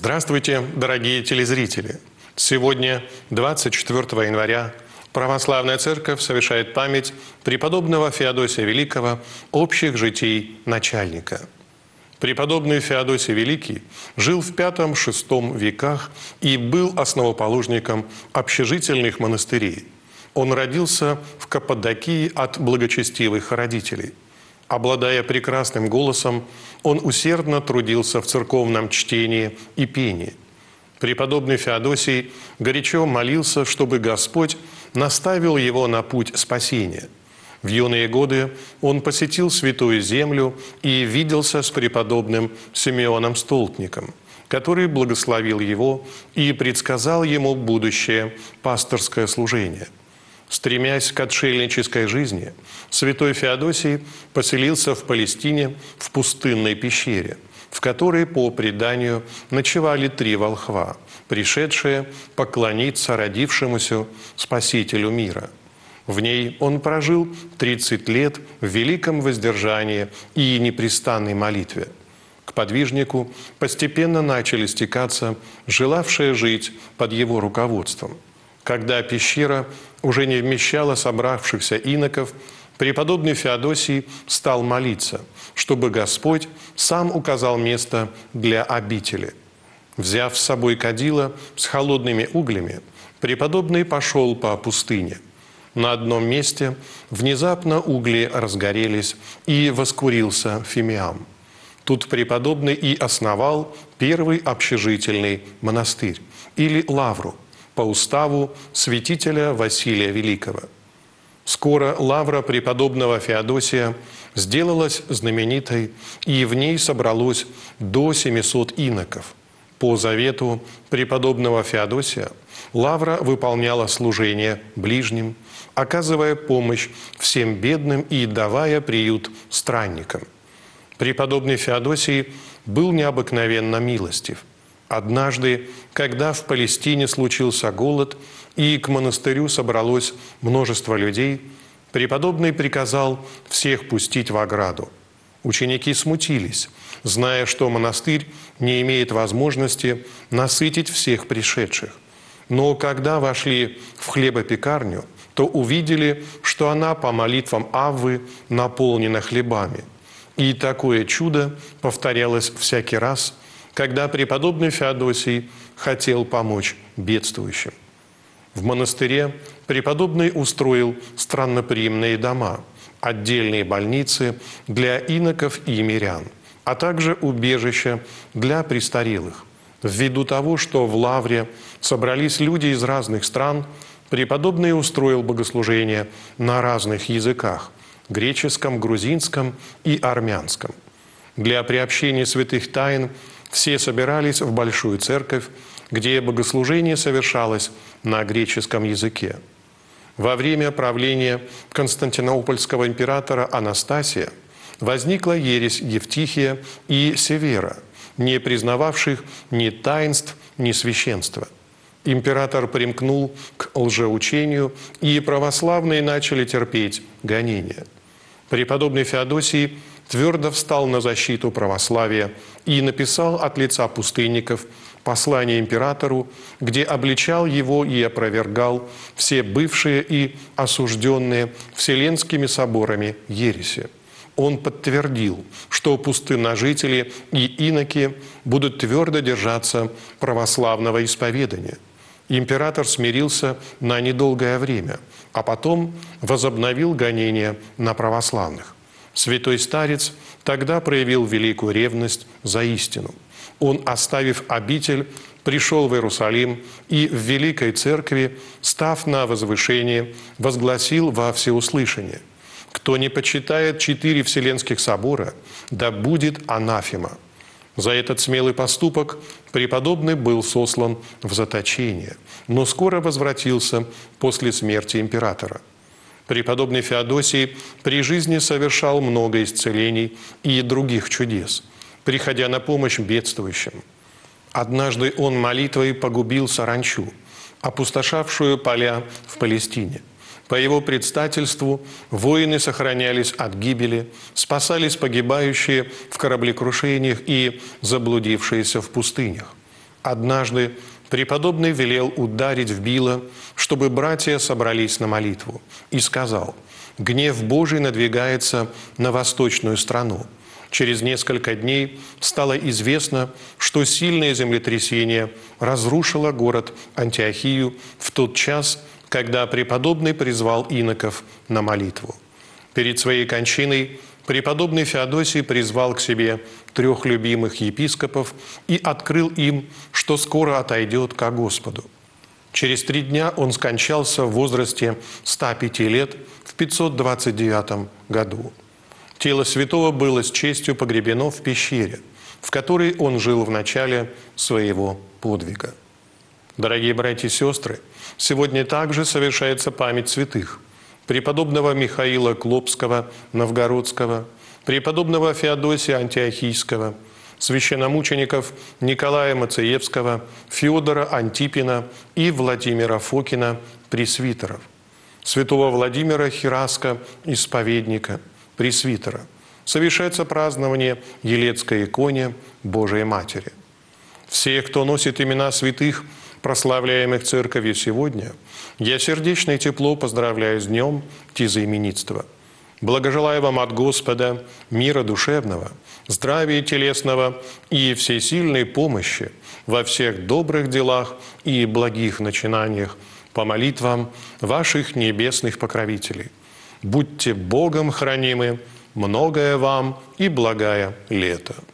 Здравствуйте, дорогие телезрители! Сегодня, 24 января, Православная Церковь совершает память преподобного Феодосия Великого общих житий начальника. Преподобный Феодосий Великий жил в V-VI веках и был основоположником общежительных монастырей. Он родился в Каппадокии от благочестивых родителей. Обладая прекрасным голосом, он усердно трудился в церковном чтении и пении. Преподобный Феодосий горячо молился, чтобы Господь наставил его на путь спасения. В юные годы он посетил Святую Землю и виделся с преподобным Симеоном Столпником, который благословил его и предсказал ему будущее пасторское служение. Стремясь к отшельнической жизни, святой Феодосий поселился в Палестине в пустынной пещере, в которой, по преданию, ночевали 3 волхва, пришедшие поклониться родившемуся Спасителю мира. В ней он прожил 30 лет в великом воздержании и непрестанной молитве. К подвижнику постепенно начали стекаться желавшие жить под его руководством. Когда пещера уже не вмещала собравшихся иноков, преподобный Феодосий стал молиться, чтобы Господь сам указал место для обители. Взяв с собой кадило с холодными углями, преподобный пошел по пустыне. На одном месте внезапно угли разгорелись, и воскурился фимиам. Тут преподобный и основал первый общежительный монастырь, или лавру, по уставу святителя Василия Великого. Скоро лавра преподобного Феодосия сделалась знаменитой, и в ней собралось до 700 иноков. По завету преподобного Феодосия лавра выполняла служение ближним, оказывая помощь всем бедным и давая приют странникам. Преподобный Феодосий был необыкновенно милостив. Однажды, когда в Палестине случился голод и к монастырю собралось множество людей, преподобный приказал всех пустить в ограду. Ученики смутились, зная, что монастырь не имеет возможности насытить всех пришедших. Но когда вошли в хлебопекарню, то увидели, что она по молитвам Аввы наполнена хлебами. И такое чудо повторялось всякий раз, когда преподобный Феодосий хотел помочь бедствующим. В монастыре преподобный устроил странноприимные дома, отдельные больницы для иноков и мирян, а также убежища для престарелых. Ввиду того, что в лавре собрались люди из разных стран, преподобный устроил богослужения на разных языках – греческом, грузинском и армянском. Для приобщения святых тайн все собирались в Большую Церковь, где богослужение совершалось на греческом языке. Во время правления константинопольского императора Анастасия возникла ересь Евтихия и Севера, не признававших ни таинств, ни священства. Император примкнул к лжеучению, и православные начали терпеть гонения. Преподобный Феодосий твердо встал на защиту православия и написал от лица пустынников послание императору, где обличал его и опровергал все бывшие и осужденные Вселенскими соборами ереси. Он подтвердил, что пустынножители и иноки будут твердо держаться православного исповедания. Император смирился на недолгое время, а потом возобновил гонения на православных. Святой старец тогда проявил великую ревность за истину. Он, оставив обитель, пришел в Иерусалим и в Великой Церкви, став на возвышение, возгласил во всеуслышание: «Кто не почитает 4 Вселенских собора, да будет анафема». За этот смелый поступок преподобный был сослан в заточение, но скоро возвратился после смерти императора. Преподобный Феодосий при жизни совершал много исцелений и других чудес, приходя на помощь бедствующим. Однажды он молитвой погубил саранчу, опустошавшую поля в Палестине. По его предстательству воины сохранялись от гибели, спасались погибающие в кораблекрушениях и заблудившиеся в пустынях. Однажды преподобный велел ударить в било, чтобы братья собрались на молитву, и сказал: «Гнев Божий надвигается на восточную страну». Через несколько дней стало известно, что сильное землетрясение разрушило город Антиохию в тот час, когда преподобный призвал иноков на молитву. Перед своей кончиной преподобный Феодосий призвал к себе 3 любимых епископов и открыл им, что скоро отойдет ко Господу. Через 3 дня он скончался в возрасте 105 лет в 529 году. Тело святого было с честью погребено в пещере, в которой он жил в начале своего подвига. Дорогие братья и сестры, сегодня также совершается память святых: преподобного Михаила Клопского, Новгородского, преподобного Феодосия Антиохийского, священномучеников Николая Мациевского, Феодора Антипина и Владимира Фокина, пресвитеров, святого Владимира Хираска, исповедника, пресвитера. Совершается празднование Елецкой иконе Божией Матери. Все, кто носит имена святых, прославляемых Церковью сегодня, я сердечно и тепло поздравляю с днем тезаименитства. Благожелаю вам от Господа мира душевного, здравия телесного и всесильной помощи во всех добрых делах и благих начинаниях по молитвам ваших небесных покровителей. Будьте Богом хранимы, многое вам и благая лето.